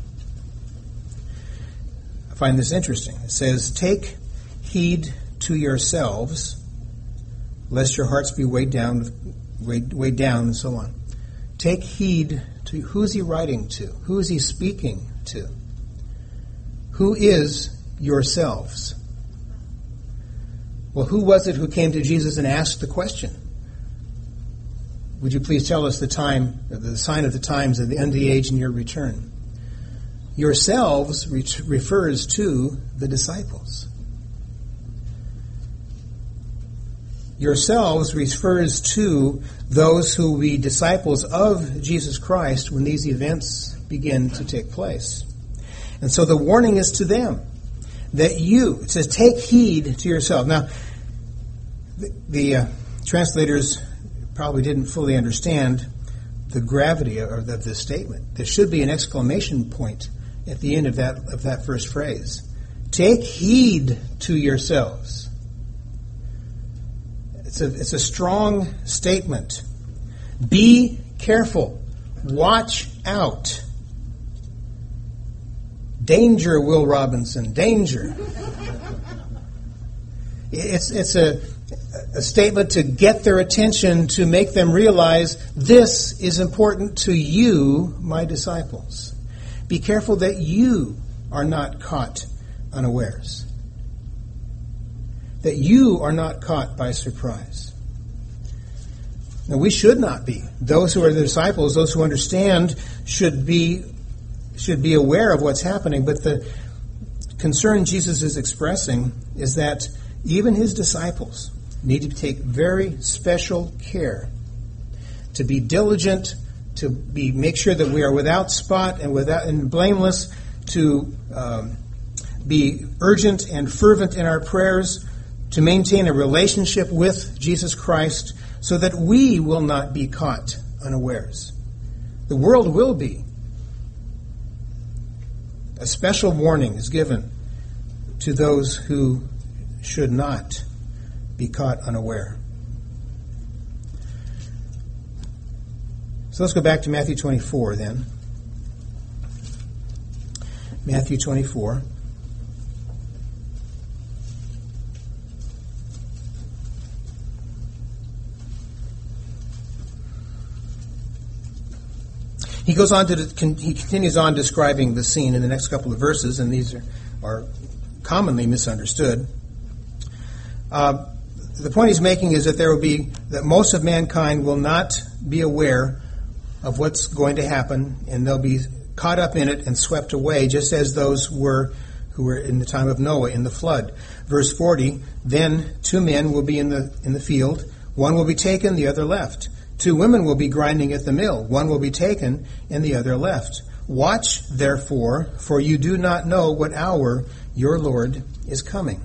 I find this interesting. It says, "Take heed to yourselves, lest your hearts be weighed down, weighed, weighed down, and so on." Take heed to, who's he writing to? Who is he speaking to? Who is yourselves? Well, who was it who came to Jesus and asked the question? Would you please tell us the time, the sign of the times of the end of the age and your return? Yourselves refers to the disciples. Yourselves refers to those who will be disciples of Jesus Christ when these events begin to take place. And so the warning is to them that you, it says, take heed to yourself. Now, the, the uh, translators probably didn't fully understand the gravity of, of this statement. There should be an exclamation point at the end of that of that first phrase. Take heed to yourselves. It's a, it's a strong statement. Be careful. Watch out. Danger, Will Robinson. Danger. It's it's a, a statement to get their attention, to make them realize this is important to you, my disciples. Be careful that you are not caught unawares. That you are not caught by surprise. Now, we should not be. Those who are the disciples, those who understand, should be should be aware of what's happening. But the concern Jesus is expressing is that even his disciples need to take very special care to be diligent, to be make sure that we are without spot and without and blameless, to um, be urgent and fervent in our prayers, to maintain a relationship with Jesus Christ so that we will not be caught unawares. The world will be. A special warning is given to those who should not be caught unaware. So let's go back to Matthew twenty-four then. Matthew twenty-four. He goes on to, he continues on describing the scene in the next couple of verses, and these are, are commonly misunderstood. Uh, the point he's making is that there will be, that most of mankind will not be aware of what's going to happen, and they'll be caught up in it and swept away, just as those were who were in the time of Noah in the flood. Verse forty, then two men will be in the in the field, one will be taken, the other left. Two women will be grinding at the mill. One will be taken and the other left. Watch, therefore, for you do not know what hour your Lord is coming.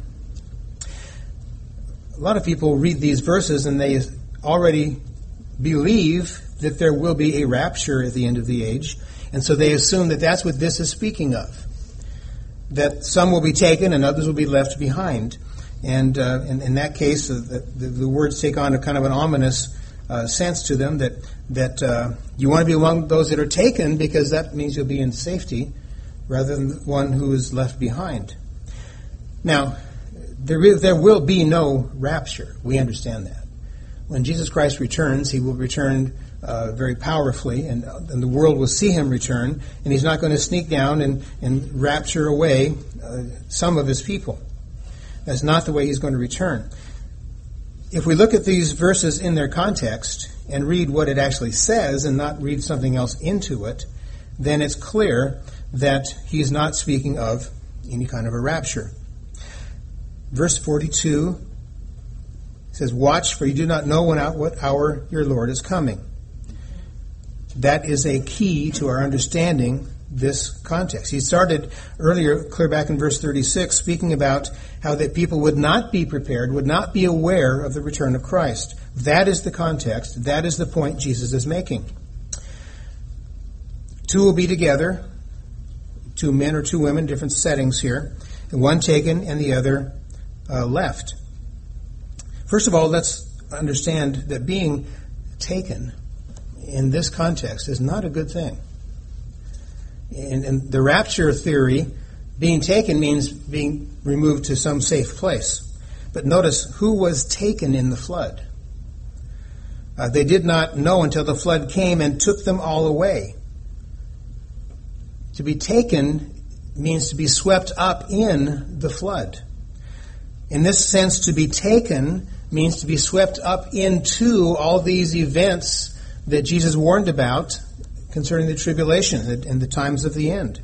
A lot of people read these verses and they already believe that there will be a rapture at the end of the age. And so they assume that that's what this is speaking of. That some will be taken and others will be left behind. And uh, in, in that case, uh, the, the words take on a kind of an ominous uh, sense to them that that uh, you want to be among those that are taken because that means you'll be in safety rather than one who is left behind. Now, there is, there will be no rapture. We understand that. When Jesus Christ returns, he will return uh, very powerfully, and, and the world will see him return, and he's not going to sneak down and, and rapture away uh, some of his people. That's not the way he's going to return. If we look at these verses in their context and read what it actually says and not read something else into it, then it's clear that he's not speaking of any kind of a rapture. Verse forty-two says, "Watch, for you do not know when out what hour your Lord is coming." That is a key to our understanding this context. He started earlier, clear back in verse thirty-six, speaking about how that people would not be prepared, would not be aware of the return of Christ. That is the context. That is the point Jesus is making. Two will be together, two men or two women, different settings here, and one taken and the other uh, left. First of all, let's understand that being taken in this context is not a good thing. In, in the rapture theory, being taken means being removed to some safe place. But notice who was taken in the flood. Uh, they did not know until the flood came and took them all away. To be taken means to be swept up in the flood. In this sense, to be taken means to be swept up into all these events that Jesus warned about concerning the tribulation and the times of the end.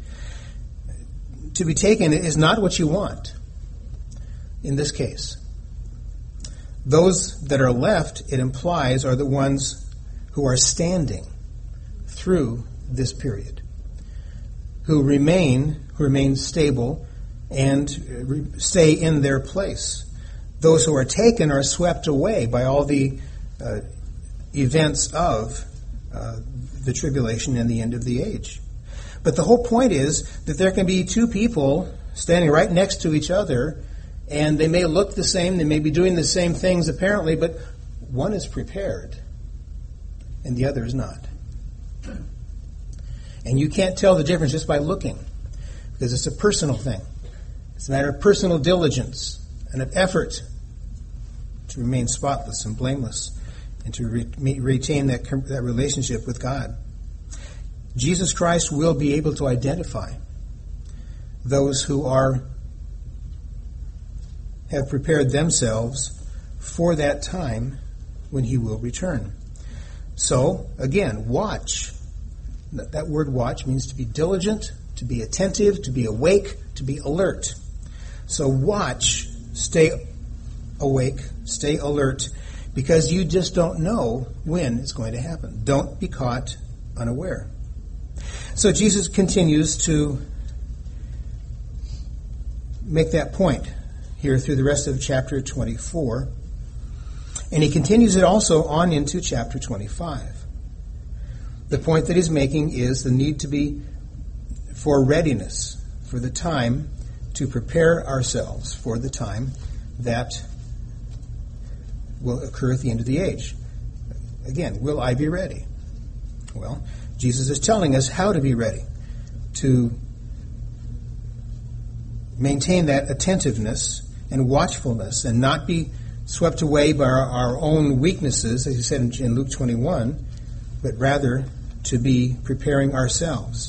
To be taken is not what you want in this case. Those that are left, it implies, are the ones who are standing through this period, who remain, who remain stable and stay in their place. Those who are taken are swept away by all the uh, events of uh, the tribulation and the end of the age. But the whole point is that there can be two people standing right next to each other, and they may look the same, they may be doing the same things apparently, but one is prepared and the other is not. And you can't tell the difference just by looking, because it's a personal thing. It's a matter of personal diligence and of effort to remain spotless and blameless and to re- retain that, that relationship with God. Jesus Christ will be able to identify those who are have prepared themselves for that time when he will return. So, again, watch. That word watch means to be diligent, to be attentive, to be awake, to be alert. So watch, stay awake, stay alert, because you just don't know when it's going to happen. Don't be caught unaware. So Jesus continues to make that point here through the rest of chapter twenty-four. And he continues it also on into chapter twenty-five. The point that he's making is the need to be for readiness, for the time to prepare ourselves for the time that will occur at the end of the age. Again, will I be ready? Well, Jesus is telling us how to be ready, to maintain that attentiveness and watchfulness and not be swept away by our, our own weaknesses, as he said in, in Luke twenty-one, but rather to be preparing ourselves.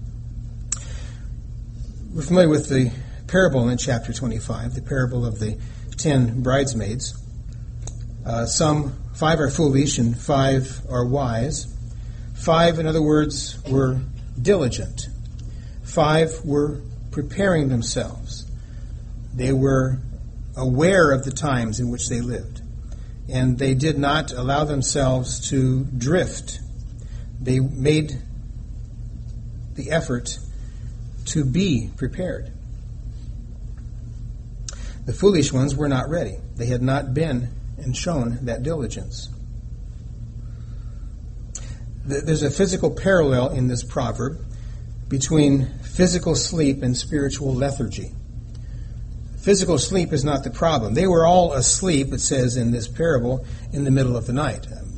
We're familiar with the parable in chapter twenty-five, the parable of the ten bridesmaids. Uh, some, five are foolish and five are wise. Five, in other words, were diligent. Five were preparing themselves. They were aware of the times in which they lived. And they did not allow themselves to drift. They made the effort to be prepared. The foolish ones were not ready. They had not been and shown that diligence. There's a physical parallel in this proverb between physical sleep and spiritual lethargy. Physical sleep is not the problem. They were all asleep, it says in this parable, in the middle of the night.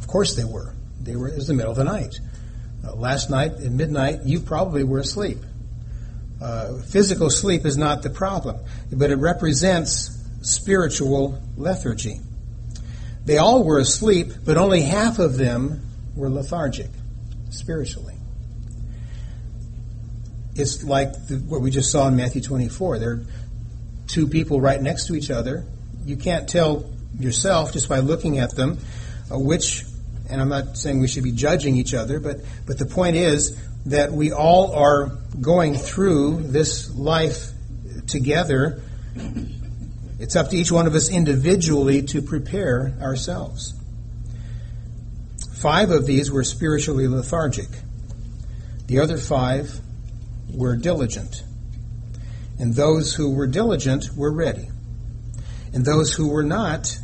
Of course they were. They were. It was the middle of the night. Uh, last night at midnight, you probably were asleep. Uh, physical sleep is not the problem, but it represents spiritual lethargy. They all were asleep, but only half of them were lethargic spiritually. It's like the, what we just saw in Matthew twenty-four. There are two people right next to each other. You can't tell yourself just by looking at them uh, which, and I'm not saying we should be judging each other, but, but the point is that we all are going through this life together. It's up to each one of us individually to prepare ourselves. Five of these were spiritually lethargic. The other five were diligent. And those who were diligent were ready. And those who were not,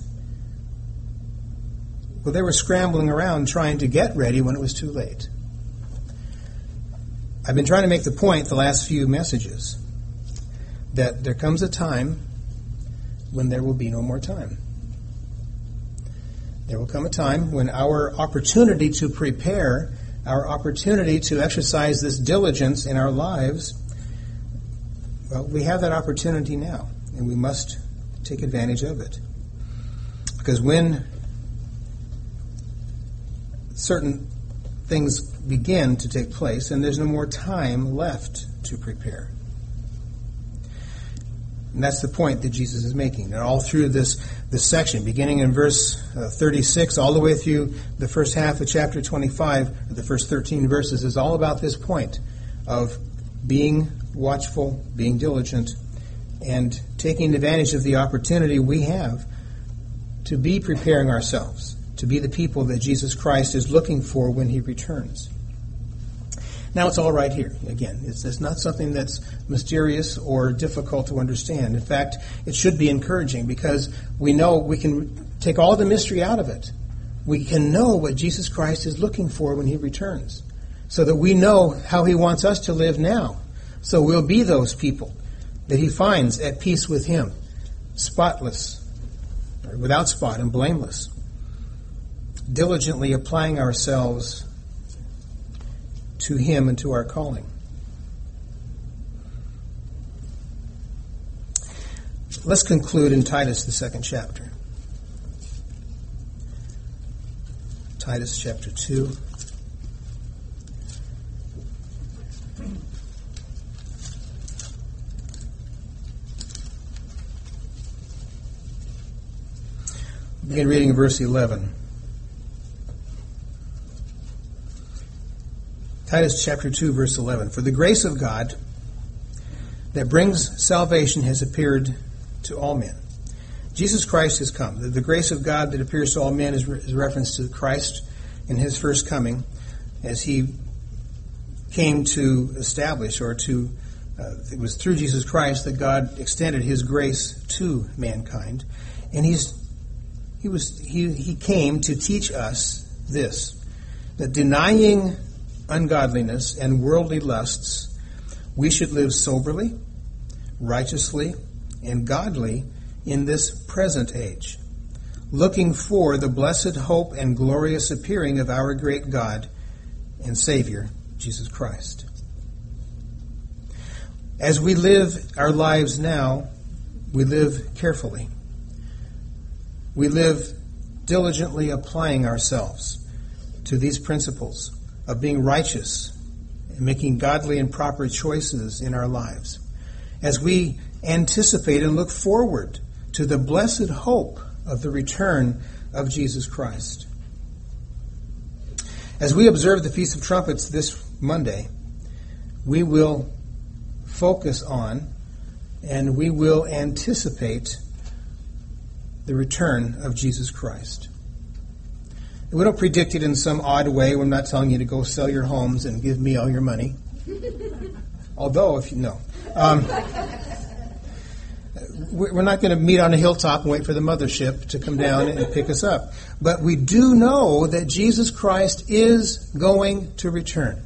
well, they were scrambling around trying to get ready when it was too late. I've been trying to make the point the last few messages that there comes a time when there will be no more time. There will come a time when our opportunity to prepare, our opportunity to exercise this diligence in our lives, well, we have that opportunity now, and we must take advantage of it. Because when certain things begin to take place, and there's no more time left to prepare. And that's the point that Jesus is making. And all through this, this section, beginning in verse uh, thirty-six, all the way through the first half of chapter twenty-five, or the first thirteen verses, is all about this point of being watchful, being diligent, and taking advantage of the opportunity we have to be preparing ourselves, to be the people that Jesus Christ is looking for when he returns. Now it's all right here. Again, it's, it's not something that's mysterious or difficult to understand. In fact, it should be encouraging because we know we can take all the mystery out of it. We can know what Jesus Christ is looking for when he returns, so that we know how he wants us to live now. So we'll be those people that he finds at peace with him, spotless, or without spot and blameless, diligently applying ourselves to him and to our calling. Let's conclude in Titus, the second chapter. Titus chapter two. Begin reading verse eleven. Titus chapter two, verse eleven. For the grace of God that brings salvation has appeared to all men. Jesus Christ has come. The, the grace of God that appears to all men is, re- is reference to Christ in his first coming, as he came to establish, or to, uh, it was through Jesus Christ that God extended his grace to mankind. And he's he was he he came to teach us this, that denying ungodliness and worldly lusts, we should live soberly, righteously, and godly in this present age, looking for the blessed hope and glorious appearing of our great God and Savior, Jesus Christ. As we live our lives now, we live carefully. We live diligently applying ourselves to these principles of being righteous and making godly and proper choices in our lives, as we anticipate and look forward to the blessed hope of the return of Jesus Christ. As we observe the Feast of Trumpets this Monday, we will focus on and we will anticipate the return of Jesus Christ. We don't predict it in some odd way. We're not telling you to go sell your homes and give me all your money. Although, if you know. Um, we're not going to meet on a hilltop and wait for the mothership to come down and pick us up. But we do know that Jesus Christ is going to return.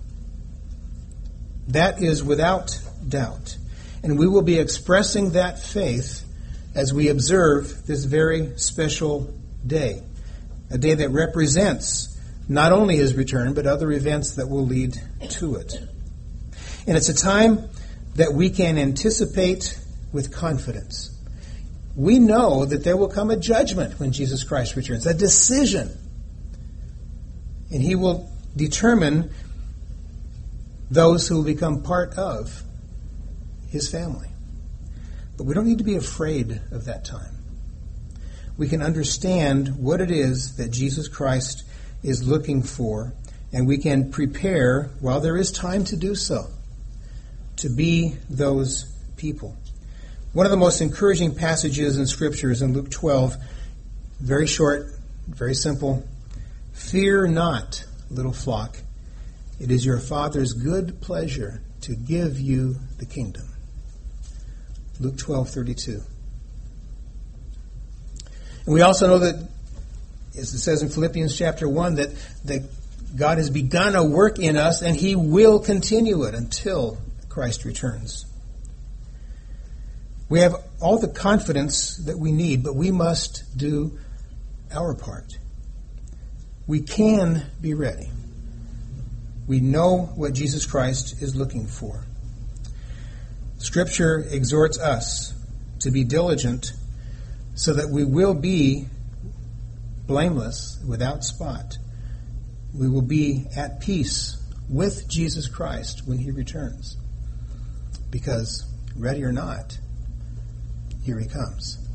That is without doubt. And we will be expressing that faith as we observe this very special day. a day that represents not only his return, but other events that will lead to it. And it's a time that we can anticipate with confidence. We know that there will come a judgment when Jesus Christ returns, a decision. And he will determine those who will become part of his family. But we don't need to be afraid of that time. We can understand what it is that Jesus Christ is looking for, and we can prepare, while there is time to do so, to be those people. One of the most encouraging passages in Scripture is in Luke twelve, very short, very simple. Fear not, little flock. It is your Father's good pleasure to give you the kingdom. Luke twelve thirty-two. And we also know that, as it says in Philippians chapter one, that, that God has begun a work in us and he will continue it until Christ returns. We have all the confidence that we need, but we must do our part. We can be ready. We know what Jesus Christ is looking for. Scripture exhorts us to be diligent so that we will be blameless, without spot. We will be at peace with Jesus Christ when he returns. Because, ready or not, here he comes.